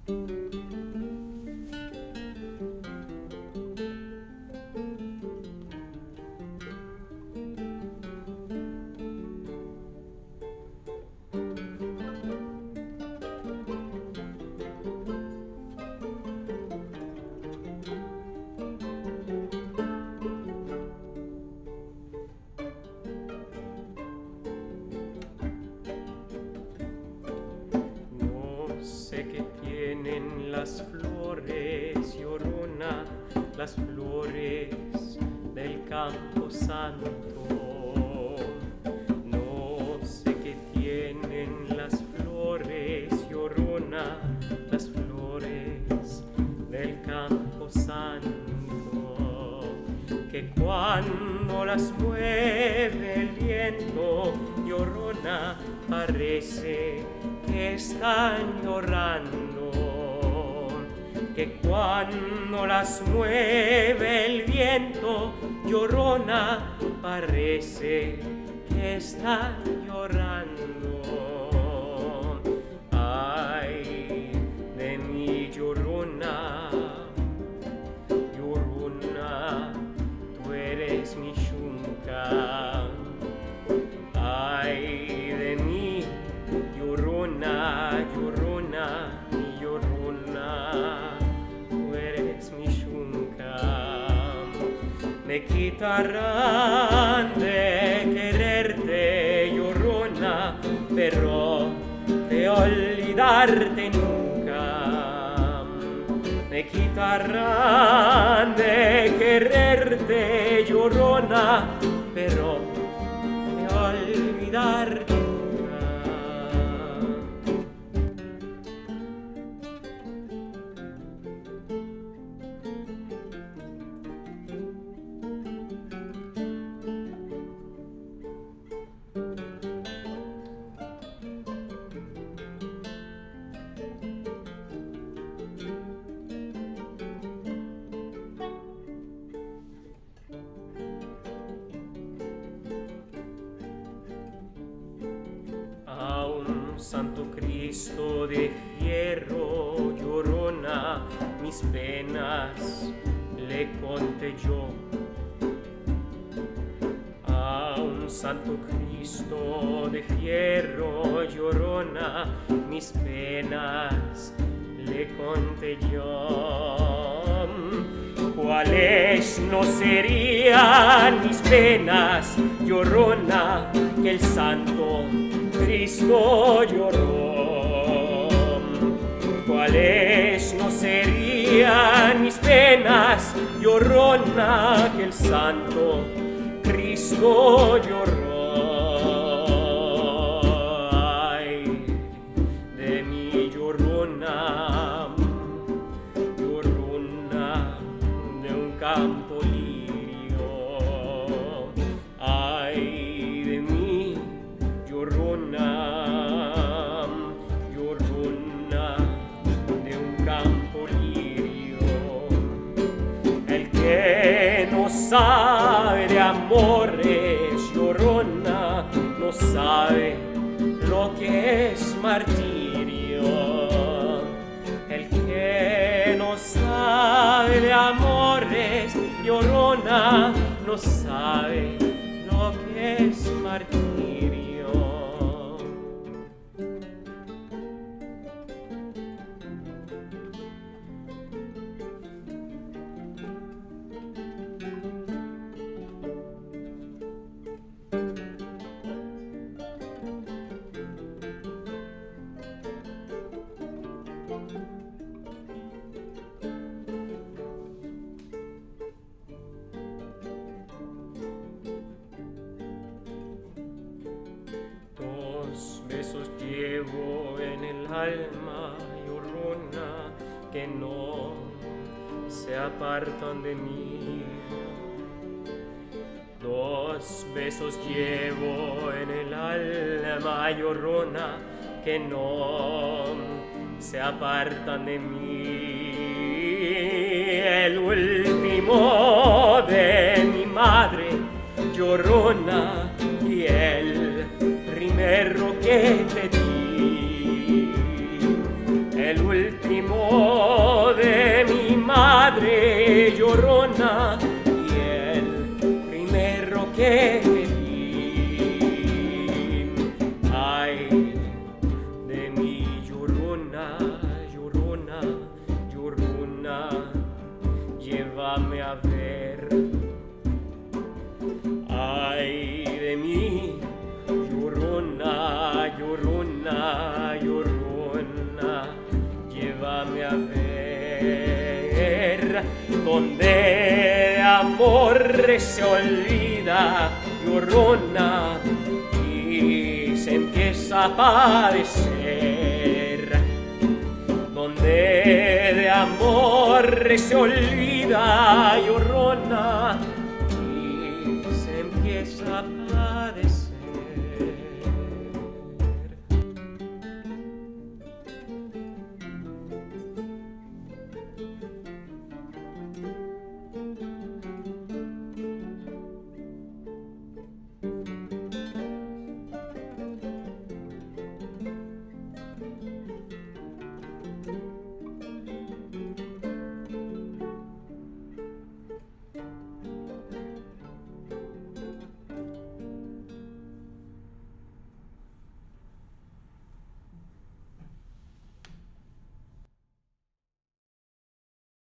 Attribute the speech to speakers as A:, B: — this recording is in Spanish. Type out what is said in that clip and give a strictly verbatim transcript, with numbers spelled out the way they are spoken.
A: Que tienen las flores, Llorona, las flores del campo santo. No sé qué tienen las flores, Llorona, las flores del campo santo, que cuando las mueve el viento, Llorona, parece que están llorando, que cuando las mueve el viento, Llorona, parece que están llorando. Ay, de mi Llorona, Llorona, tú eres mi yunca. Ay, de mí, Llorona, Llorona, Llorona, tú eres mi yunca. Me quitarán de quererte, Llorona, pero de olvidarte nunca. Me quitarán de quererte, Llorona, pero de olvidarte nunca. Santo Cristo de fierro, Llorona, mis penas le conté yo. A un Santo Cristo de fierro, Llorona, mis penas le conté yo. ¿Cuáles no serían mis penas, Llorona, que el Santo Cristo lloró? ¿Cuáles no serían mis penas, Llorona, que el Santo Cristo lloró? Ay, de mi Llorona, Llorona, de un campo lirio. Ay, de mí, Llorona, Llorona, de un campo lirio. El que no sabe de amores, Llorona, no sabe lo que es martirio. El que no sabe de amores, Llorona, no sabe lo que es martirio. Dos besos llevo en el alma, Llorona, que no se apartan de mí. Dos besos llevo en el alma, Llorona, que no se apartan de mí. El último de mi madre, Llorona, y el primero que te di. El último último de mi madre llorona y el primero que vi. Ay de mi llorona, llorona, llorona, llévame a ver. Ay de mí, llorona, llorona, llorona, llévame a ver. Donde de amor se olvida, llorona, y se empieza a padecer. Donde de amor se olvida, llorona,